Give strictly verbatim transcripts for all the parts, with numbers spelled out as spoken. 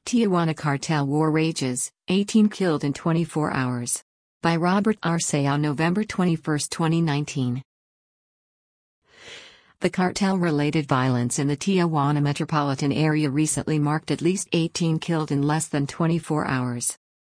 Tijuana Cartel War Rages, eighteen Killed in twenty-four hours. By Robert Arceo, November twenty-first, twenty nineteen. The cartel-related violence in the Tijuana metropolitan area recently marked at least eighteen killed in less than twenty-four hours.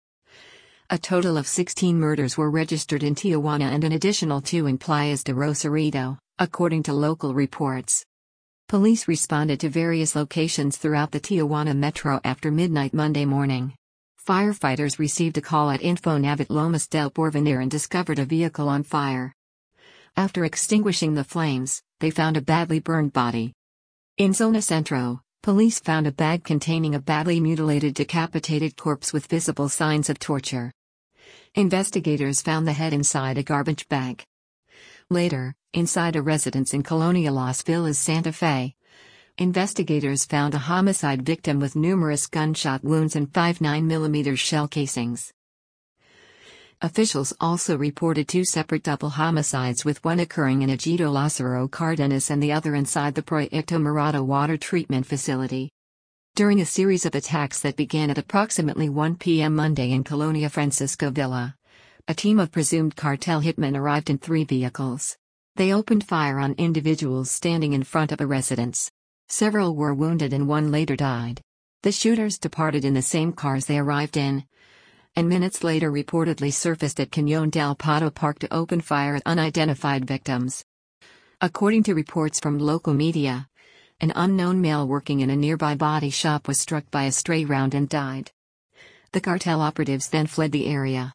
A total of sixteen murders were registered in Tijuana and an additional two in Playas de Rosarito, according to local reports. Police responded to various locations throughout the Tijuana metro after midnight Monday morning. Firefighters received a call at Infonav at Lomas del Porvenir and discovered a vehicle on fire. After extinguishing the flames, they found a badly burned body. In Zona Centro, police found a bag containing a badly mutilated decapitated corpse with visible signs of torture. Investigators found the head inside a garbage bag. Later, inside a residence in Colonia Las Villas, Santa Fe, investigators found a homicide victim with numerous gunshot wounds and five nine millimeter shell casings. Officials also reported two separate double homicides, with one occurring in Ejido Lázaro Cárdenas and the other inside the Proyecto Morado water treatment facility. During a series of attacks that began at approximately one p m Monday in Colonia Francisco Villa, a team of presumed cartel hitmen arrived in three vehicles. They opened fire on individuals standing in front of a residence. Several were wounded and one later died. The shooters departed in the same cars they arrived in, and minutes later reportedly surfaced at Cañón del Pato Park to open fire at unidentified victims. According to reports from local media, an unknown male working in a nearby body shop was struck by a stray round and died. The cartel operatives then fled the area.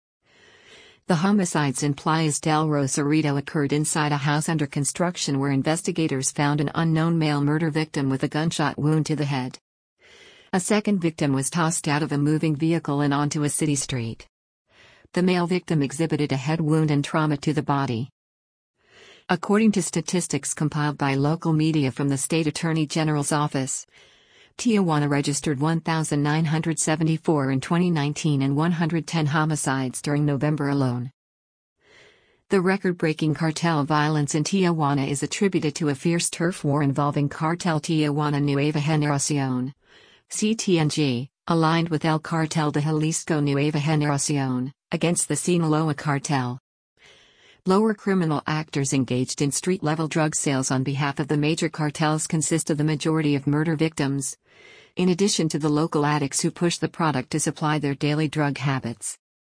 The homicides in Playas del Rosarito occurred inside a house under construction, where investigators found an unknown male murder victim with a gunshot wound to the head. A second victim was tossed out of a moving vehicle and onto a city street. The male victim exhibited a head wound and trauma to the body. According to statistics compiled by local media from the State Attorney General's office, Tijuana registered one thousand nine hundred seventy-four in twenty nineteen and one hundred ten homicides during November alone. The record-breaking cartel violence in Tijuana is attributed to a fierce turf war involving Cartel Tijuana Nueva Generación, C T N G, aligned with El Cartel de Jalisco Nueva Generación, against the Sinaloa cartel. Lower criminal actors engaged in street-level drug sales on behalf of the major cartels consist of the majority of murder victims, in addition to the local addicts who push the product to supply their daily drug habits.